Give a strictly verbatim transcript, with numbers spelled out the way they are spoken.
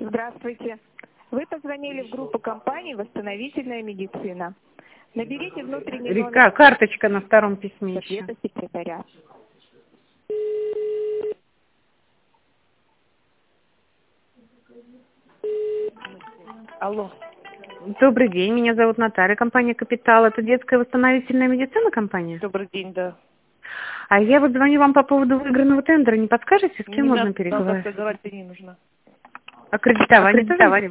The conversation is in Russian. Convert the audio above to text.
Здравствуйте. Вы позвонили в группу компании «Восстановительная медицина». Наберите внутренний Река, номер карточка на втором письме еще. ответа секретаря. Алло. Добрый день, меня зовут Наталья, компания «Капитал». Это детская восстановительная медицина компания? Добрый день, да. А я вот звоню вам по поводу выигранного тендера. Не подскажете, с кем Не можно надо, переговорить? разговаривать не нужно. Аккредитование. Аккредитование.